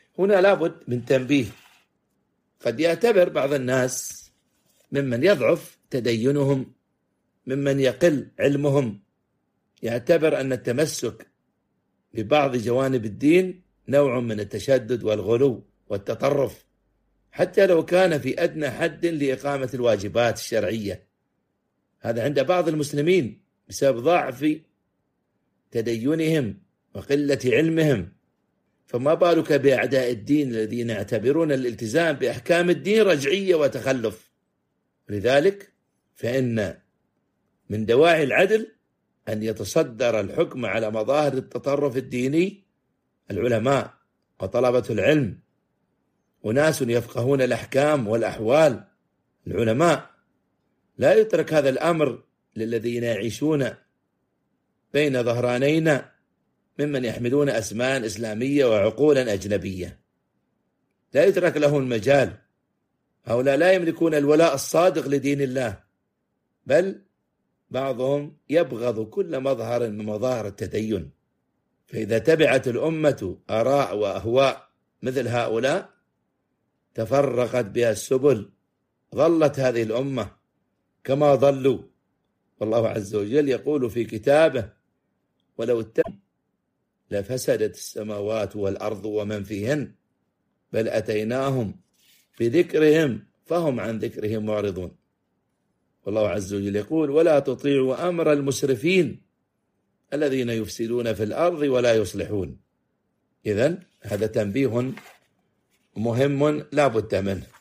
هنا لابد من تنبيه. قد يعتبر بعض الناس ممن يضعف تدينهم، ممن يقل علمهم، يعتبر أن التمسك ببعض جوانب الدين نوع من التشدد والغلو والتطرف، حتى لو كان في أدنى حد لإقامة الواجبات الشرعية. هذا عند بعض المسلمين بسبب ضعف تدينهم وقلة علمهم، فما بالك بأعداء الدين الذين يعتبرون الالتزام بأحكام الدين رجعية وتخلف. لذلك فإن من دواعي العدل أن يتصدر الحكم على مظاهر التطرف الديني العلماء وطلبة العلم، وناس يفقهون الأحكام والأحوال، العلماء. لا يترك هذا الأمر للذين يعيشون بين ظهرانين ممن يحملون أسماء إسلامية وعقولا أجنبية، لا يترك لهم المجال. هؤلاء لا يملكون الولاء الصادق لدين الله، بل بعضهم يبغض كل مظهر من مظاهر التدين. فإذا تبعت الأمة آراء وأهواء مثل هؤلاء تفرقت بها السبل، ظلت هذه الأمة كما ظلوا. والله عز وجل يقول في كتابه: ولو اتبعوا لفسدت السماوات والأرض ومن فيهن بل أتيناهم بذكرهم فهم عن ذكرهم معرضون. والله عز وجل يقول: ولا تطيعوا أمر المسرفين الذين يفسدون في الأرض ولا يصلحون. إذن هذا تنبيه مهم لا بد منه.